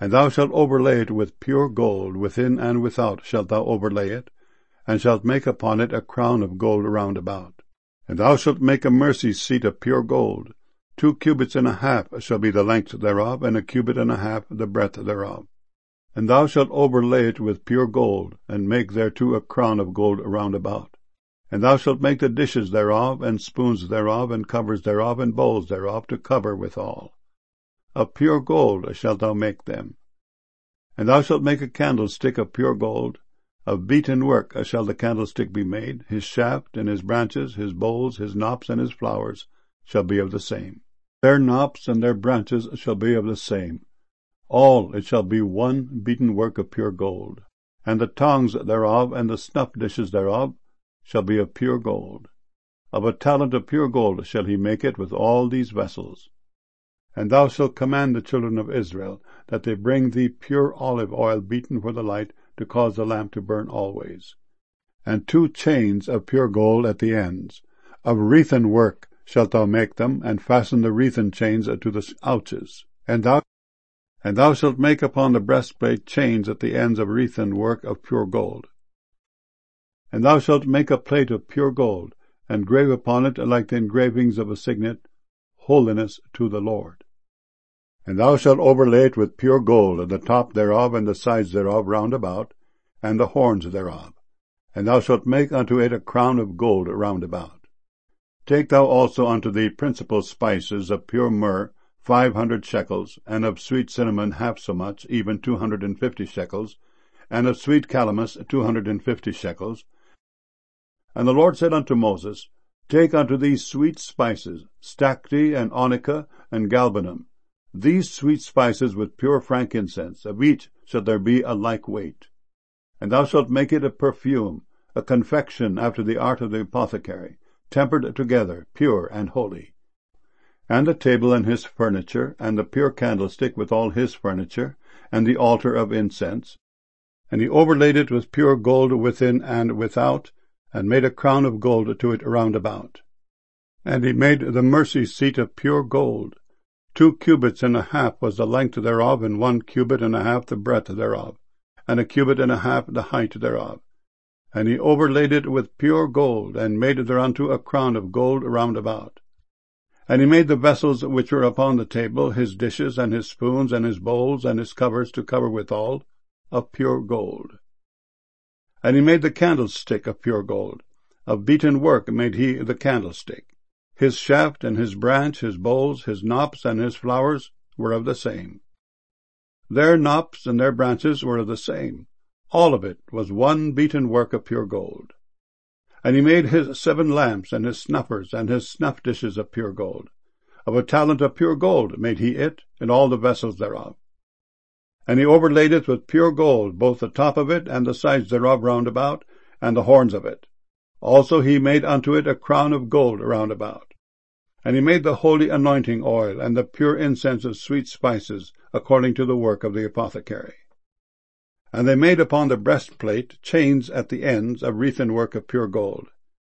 And thou shalt overlay it with pure gold, within and without shalt thou overlay it, and shalt make upon it a crown of gold round about. And thou shalt make a mercy seat of pure gold. 2 cubits and a half shall be the length thereof, and 1 cubit and a half the breadth thereof. And thou shalt overlay it with pure gold, and make thereto a crown of gold round about. And thou shalt make the dishes thereof, and spoons thereof, and covers thereof, and bowls thereof, to cover withal. Of pure gold shalt thou make them. And thou shalt make a candlestick of pure gold. Of beaten work shall the candlestick be made. His shaft, and his branches, his bowls, his knops, and his flowers shall be of the same. Their knops and their branches shall be of the same. All it shall be one beaten work of pure gold. And the tongs thereof, and the snuff dishes thereof, shall be of pure gold. Of a talent of pure gold shall he make it with all these vessels. And thou shalt command the children of Israel, that they bring thee pure olive oil beaten for the light, to cause the lamp to burn always. And 2 chains of pure gold at the ends. Of wreathen work shalt thou make them, and fasten the wreathen chains to the ouches. And thou shalt make upon the breastplate chains at the ends of wreathen work of pure gold. And thou shalt make a plate of pure gold, and grave upon it, like the engravings of a signet, Holiness to the Lord. And thou shalt overlay it with pure gold, and the top thereof, and the sides thereof round about, and the horns thereof. And thou shalt make unto it a crown of gold round about. Take thou also unto thee principal spices of pure myrrh, 500 shekels, and of sweet cinnamon half so much, even 250 shekels, and of sweet calamus 250 shekels. And the Lord said unto Moses, Take unto thee sweet spices, stacte, and onycha, and galbanum. These sweet spices with pure frankincense, of each shall there be a like weight. And thou shalt make it a perfume, a confection after the art of the apothecary, tempered together, pure and holy. And the table and his furniture, and the pure candlestick with all his furniture, and the altar of incense. And he overlaid it with pure gold within and without, and made a crown of gold to it round about. And he made the mercy seat of pure gold. 2 cubits and a half was the length thereof, and 1 cubit and a half the breadth thereof, and 1 cubit and a half the height thereof. And he overlaid it with pure gold, and made thereunto a crown of gold round about. And he made the vessels which were upon the table, his dishes, and his spoons, and his bowls, and his covers to cover withal, of pure gold. And he made the candlestick of pure gold. Of beaten work made he the candlestick. His shaft and his branch, his bowls, his knops, and his flowers were of the same. Their knops and their branches were of the same. All of it was one beaten work of pure gold. And he made his 7 lamps, and his snuffers, and his snuff dishes of pure gold. Of a talent of pure gold made he it, and all the vessels thereof. And he overlaid it with pure gold, both the top of it, and the sides thereof round about, and the horns of it. Also he made unto it a crown of gold round about. And he made the holy anointing oil, and the pure incense of sweet spices, according to the work of the apothecary. And they made upon the breastplate chains at the ends of wreathen work of pure gold.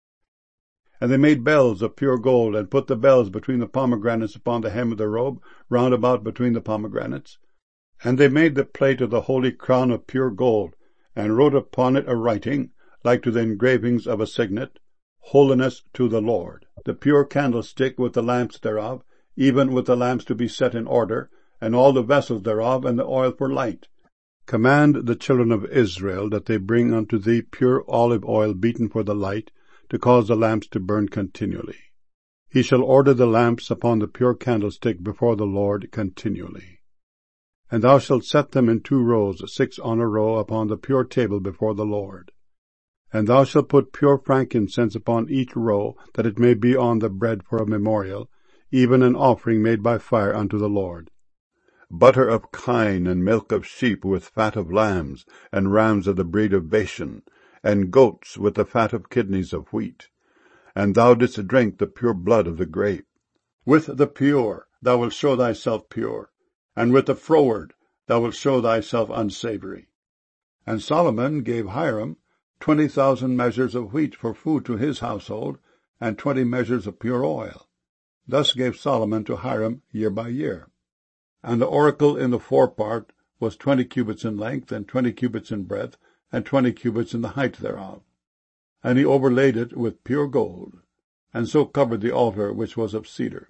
And they made bells of pure gold, and put the bells between the pomegranates upon the hem of the robe, round about between the pomegranates. And they made the plate of the holy crown of pure gold, and wrote upon it a writing, like to the engravings of a signet, Holiness to the Lord. The pure candlestick with the lamps thereof, even with the lamps to be set in order, and all the vessels thereof, and the oil for light. Command the children of Israel that they bring unto thee pure olive oil beaten for the light, to cause the lamps to burn continually. He shall order the lamps upon the pure candlestick before the Lord continually. And thou shalt set them in 2 rows, 6 on a row, upon the pure table before the Lord. And thou shalt put pure frankincense upon each row, that it may be on the bread for a memorial, even an offering made by fire unto the Lord. Butter of kine, and milk of sheep with fat of lambs, and rams of the breed of Bashan, and goats with the fat of kidneys of wheat. And thou didst drink the pure blood of the grape. With the pure thou wilt show thyself pure, and with the froward thou wilt show thyself unsavory. And Solomon gave Hiram 20,000 measures of wheat for food to his household, and 20 measures of pure oil. Thus gave Solomon to Hiram year by year. And the oracle in the forepart was 20 cubits in length, and 20 cubits in breadth, and 20 cubits in the height thereof. And he overlaid it with pure gold, and so covered the altar which was of cedar.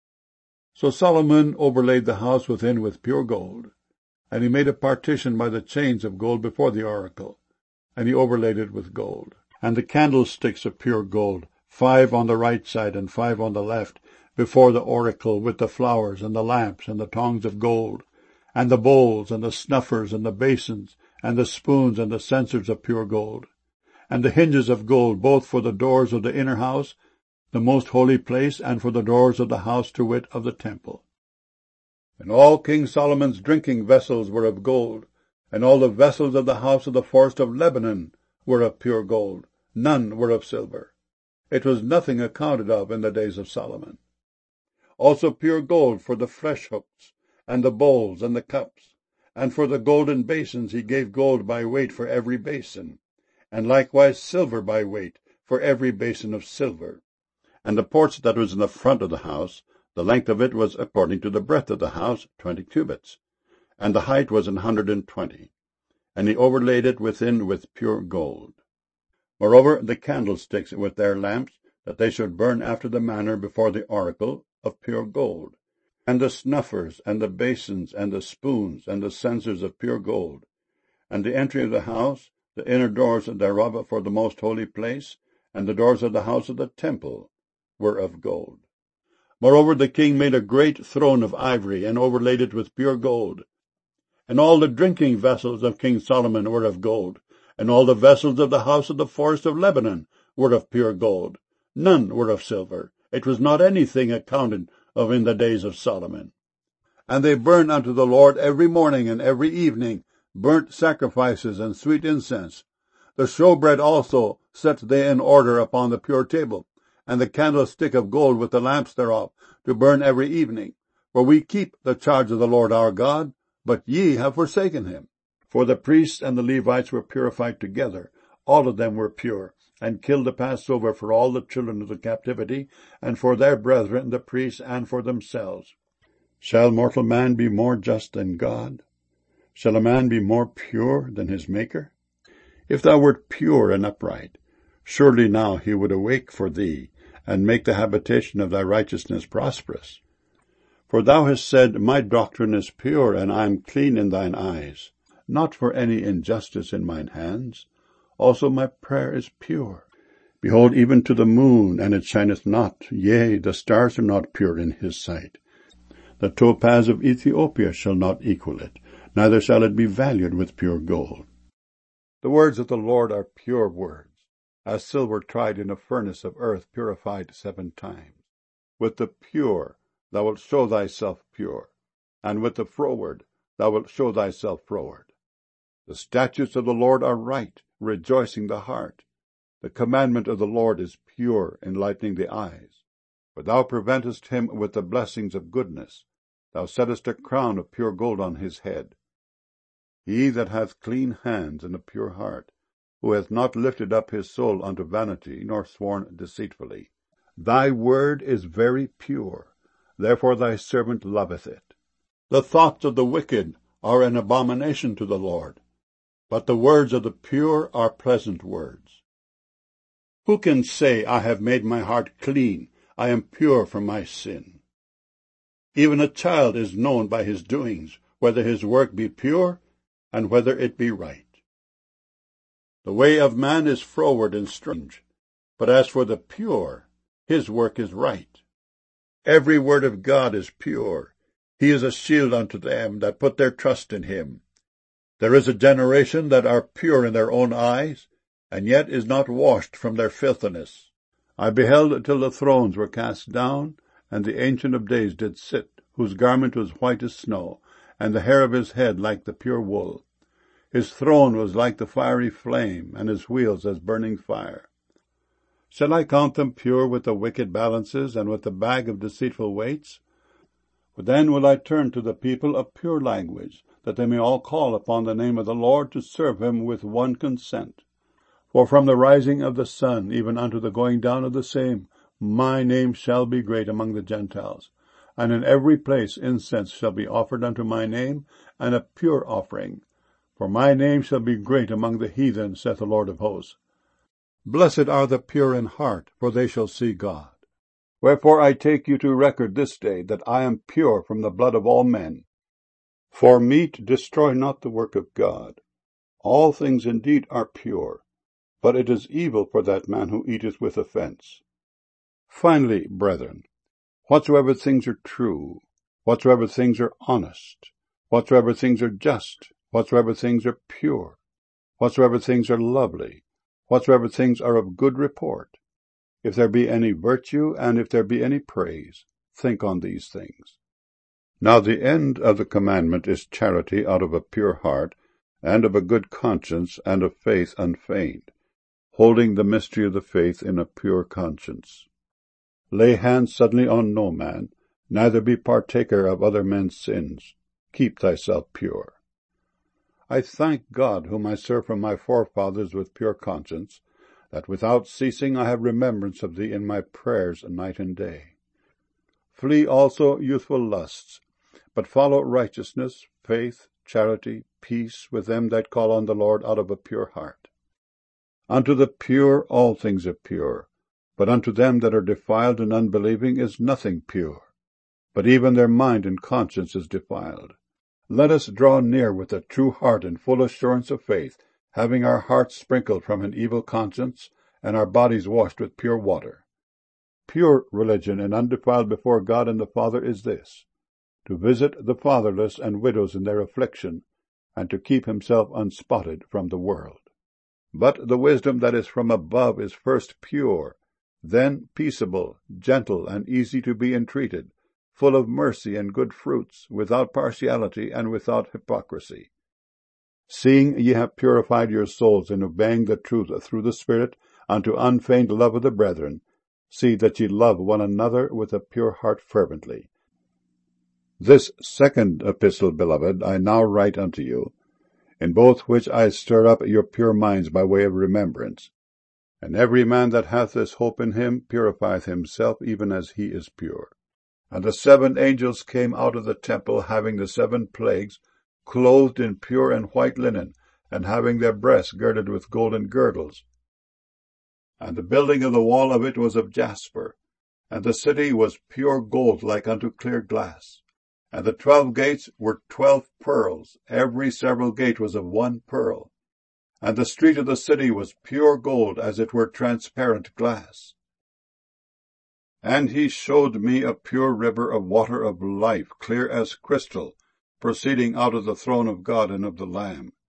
So Solomon overlaid the house within with pure gold, and he made a partition by the chains of gold before the oracle, and he overlaid it with gold. And the candlesticks of pure gold, 5 on the right side and 5 on the left, before the oracle, with the flowers and the lamps and the tongs of gold, and the bowls and the snuffers and the basins, and the spoons and the censers of pure gold, and the hinges of gold, both for the doors of the inner house, the most holy place, and for the doors of the house, to wit, of the temple. And all King Solomon's drinking vessels were of gold, and all the vessels of the house of the forest of Lebanon were of pure gold, none were of silver. It was nothing accounted of in the days of Solomon. Also pure gold for the flesh hooks, and the bowls, and the cups, and for the golden basins he gave gold by weight for every basin, and likewise silver by weight for every basin of silver. And the porch that was in the front of the house, the length of it was according to the breadth of the house, 20 cubits, and the height was 120. And he overlaid it within with pure gold. Moreover, the candlesticks with their lamps, that they should burn after the manner before the oracle, of pure gold, and the snuffers, and the basins, and the spoons, and the censers of pure gold, and the entry of the house, the inner doors thereof for the most holy place, and the doors of the house of the temple, were of gold. Moreover, the king made a great throne of ivory, and overlaid it with pure gold. And all the drinking vessels of King Solomon were of gold, and all the vessels of the house of the forest of Lebanon were of pure gold. None were of silver. It was not anything accounted of in the days of Solomon. And they burned unto the Lord every morning and every evening burnt sacrifices and sweet incense. The showbread also set they in order upon the pure table, and the candlestick of gold with the lamps thereof, to burn every evening. For we keep the charge of the Lord our God, but ye have forsaken him. For the priests and the Levites were purified together, all of them were pure, and killed the Passover for all the children of the captivity, and for their brethren the priests, and for themselves. Shall mortal man be more just than God? Shall a man be more pure than his Maker? If thou wert pure and upright, surely now he would awake for thee, and make the habitation of thy righteousness prosperous. For thou hast said, My doctrine is pure, and I am clean in thine eyes, not for any injustice in mine hands. Also my prayer is pure. Behold, even to the moon, and it shineth not, yea, the stars are not pure in his sight. The topaz of Ethiopia shall not equal it, neither shall it be valued with pure gold. The words of the Lord are pure words, as silver tried in a furnace of earth purified 7 times. With the pure thou wilt show thyself pure, and with the froward thou wilt show thyself froward. The statutes of the Lord are right, rejoicing the heart. The commandment of the Lord is pure, enlightening the eyes. For thou preventest him with the blessings of goodness. Thou settest a crown of pure gold on his head. He that hath clean hands and a pure heart, who hath not lifted up his soul unto vanity, nor sworn deceitfully. Thy word is very pure, therefore thy servant loveth it. The thoughts of the wicked are an abomination to the Lord, but the words of the pure are pleasant words. Who can say, I have made my heart clean, I am pure from my sin? Even a child is known by his doings, whether his work be pure, and whether it be right. The way of man is froward and strange, but as for the pure, his work is right. Every word of God is pure. He is a shield unto them that put their trust in him. There is a generation that are pure in their own eyes, and yet is not washed from their filthiness. I beheld till the thrones were cast down, and the Ancient of Days did sit, whose garment was white as snow, and the hair of his head like the pure wool. His throne was like the fiery flame, and his wheels as burning fire. Shall I count them pure with the wicked balances, and with the bag of deceitful weights? For then will I turn to the people of pure language, that they may all call upon the name of the Lord to serve him with one consent. For from the rising of the sun even unto the going down of the same, my name shall be great among the Gentiles. And in every place incense shall be offered unto my name, and a pure offering. For my name shall be great among the heathen, saith the Lord of hosts. Blessed are the pure in heart, for they shall see God. Wherefore I take you to record this day, that I am pure from the blood of all men. For meat destroy not the work of God. All things indeed are pure, but it is evil for that man who eateth with offence. Finally, brethren, whatsoever things are true, whatsoever things are honest, whatsoever things are just, whatsoever things are pure, whatsoever things are lovely, whatsoever things are of good report, if there be any virtue, and if there be any praise, think on these things. Now the end of the commandment is charity out of a pure heart, and of a good conscience, and of faith unfeigned, holding the mystery of the faith in a pure conscience. Lay hands suddenly on no man, neither be partaker of other men's sins. Keep thyself pure. I thank God, whom I serve from my forefathers with pure conscience, that without ceasing I have remembrance of thee in my prayers night and day. Flee also youthful lusts, but follow righteousness, faith, charity, peace with them that call on the Lord out of a pure heart. Unto the pure all things are pure, but unto them that are defiled and unbelieving is nothing pure, but even their mind and conscience is defiled. Let us draw near with a true heart and full assurance of faith, having our hearts sprinkled from an evil conscience, and our bodies washed with pure water. Pure religion and undefiled before God and the Father is this, to visit the fatherless and widows in their affliction, and to keep himself unspotted from the world. But the wisdom that is from above is first pure, then peaceable, gentle, and easy to be entreated, full of mercy and good fruits, without partiality and without hypocrisy. Seeing ye have purified your souls in obeying the truth through the Spirit unto unfeigned love of the brethren, see that ye love one another with a pure heart fervently. This second epistle, beloved, I now write unto you, in both which I stir up your pure minds by way of remembrance. And every man that hath this hope in him purifieth himself even as he is pure. And the 7 angels came out of the temple, having the 7 plagues, clothed in pure and white linen, and having their breasts girded with golden girdles. And the building of the wall of it was of jasper, and the city was pure gold like unto clear glass. And the 12 gates were 12 pearls, every several gate was of 1 pearl. And the street of the city was pure gold, as it were transparent glass. And he showed me a pure river of water of life, clear as crystal, proceeding out of the throne of God and of the Lamb.